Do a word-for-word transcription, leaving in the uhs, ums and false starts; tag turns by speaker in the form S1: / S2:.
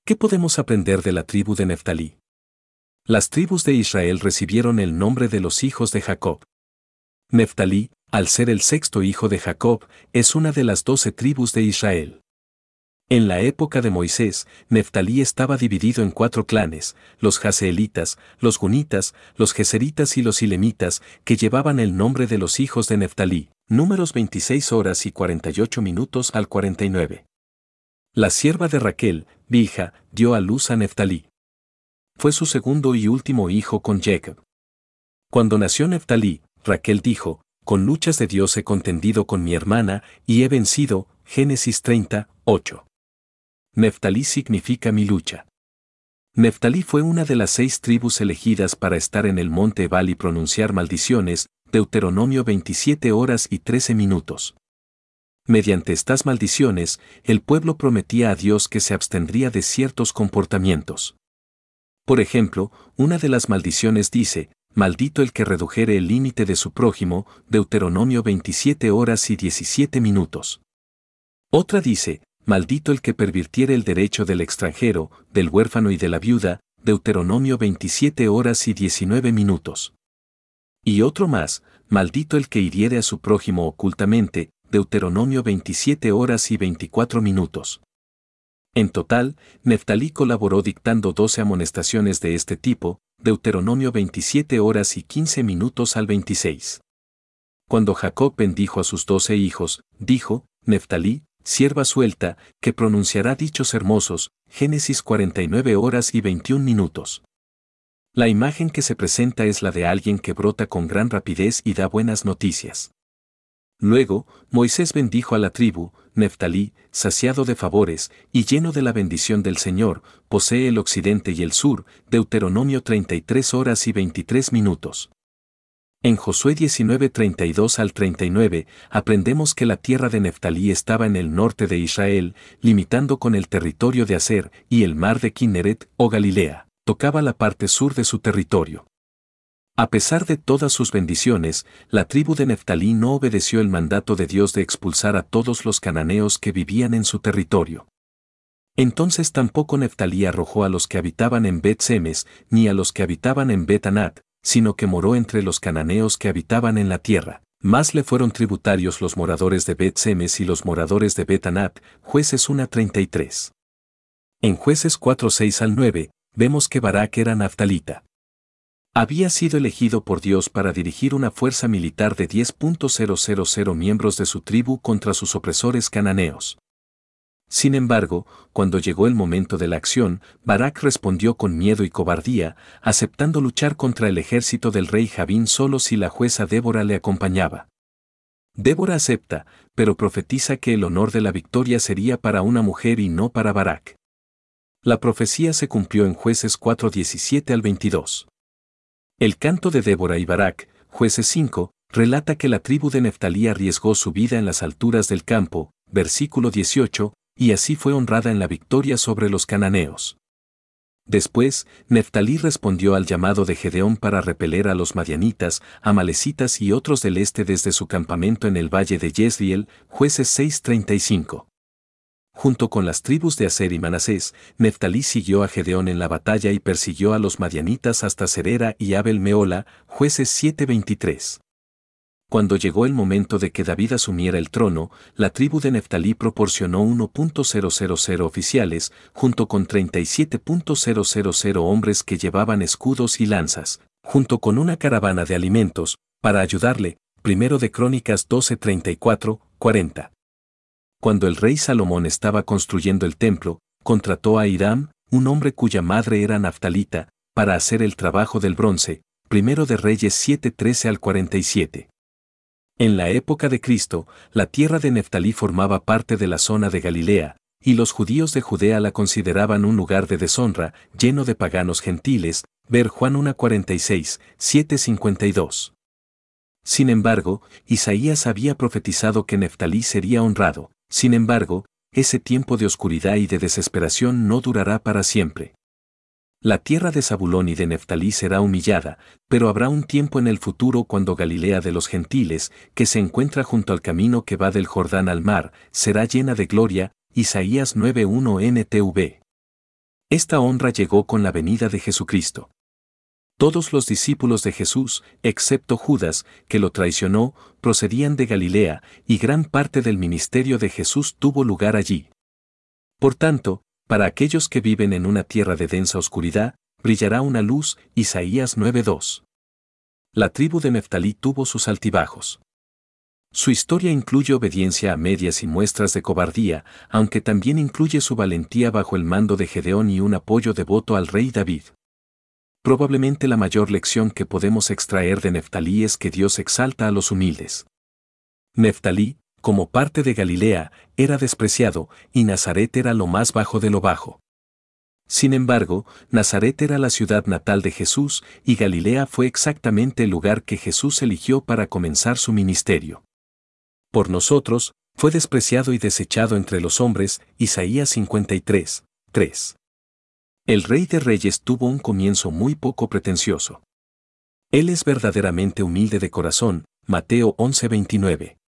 S1: ¿Qué podemos aprender de la tribu de Neftalí? Las tribus de Israel recibieron el nombre de los hijos de Jacob. Neftalí, al ser el sexto hijo de Jacob, es una de las doce tribus de Israel. En la época de Moisés, Neftalí estaba dividido en cuatro clanes, los jaseelitas, los gunitas, los geseritas y los ilemitas, que llevaban el nombre de los hijos de Neftalí. Números veintiséis horas y cuarenta y ocho minutos al cuarenta y nueve. La sierva de Raquel, Bilha, dio a luz a Neftalí. Fue su segundo y último hijo con Jacob. Cuando nació Neftalí, Raquel dijo, con luchas de Dios he contendido con mi hermana y he vencido. Génesis treinta, ocho. Neftalí significa mi lucha. Neftalí fue una de las seis tribus elegidas para estar en el monte Ebal y pronunciar maldiciones, Deuteronomio veintisiete horas y trece minutos. Mediante estas maldiciones, el pueblo prometía a Dios que se abstendría de ciertos comportamientos. Por ejemplo, una de las maldiciones dice, maldito el que redujere el límite de su prójimo, Deuteronomio veintisiete horas y diecisiete minutos. Otra dice, maldito el que pervirtiere el derecho del extranjero, del huérfano y de la viuda, Deuteronomio veintisiete horas y diecinueve minutos. Y otro más, maldito el que hiriere a su prójimo ocultamente, Deuteronomio veintisiete horas y veinticuatro minutos. En total, Neftalí colaboró dictando doce amonestaciones de este tipo, Deuteronomio veintisiete horas y quince minutos al veintiséis. Cuando Jacob bendijo a sus doce hijos, dijo, Neftalí, sierva suelta, que pronunciará dichos hermosos, Génesis cuarenta y nueve horas y veintiún minutos. La imagen que se presenta es la de alguien que brota con gran rapidez y da buenas noticias. Luego, Moisés bendijo a la tribu, Neftalí, saciado de favores, y lleno de la bendición del Señor, posee el occidente y el sur, Deuteronomio treinta y tres horas y veintitrés minutos. En Josué diecinueve treinta y dos al treinta y nueve, aprendemos que la tierra de Neftalí estaba en el norte de Israel, limitando con el territorio de Aser, y el mar de Kinneret, o Galilea, tocaba la parte sur de su territorio. A pesar de todas sus bendiciones, la tribu de Neftalí no obedeció el mandato de Dios de expulsar a todos los cananeos que vivían en su territorio. Entonces tampoco Neftalí arrojó a los que habitaban en Bet-Semes, ni a los que habitaban en Bet-Anat, sino que moró entre los cananeos que habitaban en la tierra. Más le fueron tributarios los moradores de Bet-Semes y los moradores de Bet-Anat, Jueces uno treinta y tres. En Jueces cuatro seis al nueve, vemos que Barak era naftalita. Había sido elegido por Dios para dirigir una fuerza militar de diez mil miembros de su tribu contra sus opresores cananeos. Sin embargo, cuando llegó el momento de la acción, Barak respondió con miedo y cobardía, aceptando luchar contra el ejército del rey Jabín solo si la jueza Débora le acompañaba. Débora acepta, pero profetiza que el honor de la victoria sería para una mujer y no para Barak. La profecía se cumplió en Jueces cuatro diecisiete al veintidós. El canto de Débora y Barak, Jueces cinco, relata que la tribu de Neftalí arriesgó su vida en las alturas del campo, versículo dieciocho, y así fue honrada en la victoria sobre los cananeos. Después, Neftalí respondió al llamado de Gedeón para repeler a los madianitas, amalecitas y otros del este desde su campamento en el valle de Jezreel, Jueces seis treinta y cinco. Junto con las tribus de Aser y Manasés, Neftalí siguió a Gedeón en la batalla y persiguió a los madianitas hasta Serera y Abel Meola, Jueces siete veintitrés. Cuando llegó el momento de que David asumiera el trono, la tribu de Neftalí proporcionó uno punto cero cero cero oficiales, junto con treinta y siete punto cero cero cero hombres que llevaban escudos y lanzas, junto con una caravana de alimentos, para ayudarle. Primero de Crónicas doce treinta y cuatro, cuarenta. Cuando el rey Salomón estaba construyendo el templo, contrató a Hiram, un hombre cuya madre era naftalita, para hacer el trabajo del bronce. Primero de Reyes siete trece al cuarenta y siete. En la época de Cristo, la tierra de Neftalí formaba parte de la zona de Galilea, y los judíos de Judea la consideraban un lugar de deshonra, lleno de paganos gentiles. Ver Juan uno cuarenta y seis, siete cincuenta y dos. Sin embargo, Isaías había profetizado que Neftalí sería honrado. Sin embargo, ese tiempo de oscuridad y de desesperación no durará para siempre. La tierra de Zabulón y de Neftalí será humillada, pero habrá un tiempo en el futuro cuando Galilea de los gentiles, que se encuentra junto al camino que va del Jordán al mar, será llena de gloria. Isaías nueve uno N T V. Esta honra llegó con la venida de Jesucristo. Todos los discípulos de Jesús, excepto Judas, que lo traicionó, procedían de Galilea, y gran parte del ministerio de Jesús tuvo lugar allí. Por tanto, para aquellos que viven en una tierra de densa oscuridad, brillará una luz. Isaías nueve dos. La tribu de Neftalí tuvo sus altibajos. Su historia incluye obediencia a medias y muestras de cobardía, aunque también incluye su valentía bajo el mando de Gedeón y un apoyo devoto al rey David. Probablemente la mayor lección que podemos extraer de Neftalí es que Dios exalta a los humildes. Neftalí, como parte de Galilea, era despreciado, y Nazaret era lo más bajo de lo bajo. Sin embargo, Nazaret era la ciudad natal de Jesús, y Galilea fue exactamente el lugar que Jesús eligió para comenzar su ministerio. Por nosotros, fue despreciado y desechado entre los hombres. Isaías cincuenta y tres, tres. El Rey de Reyes tuvo un comienzo muy poco pretencioso. Él es verdaderamente humilde de corazón. Mateo once veintinueve.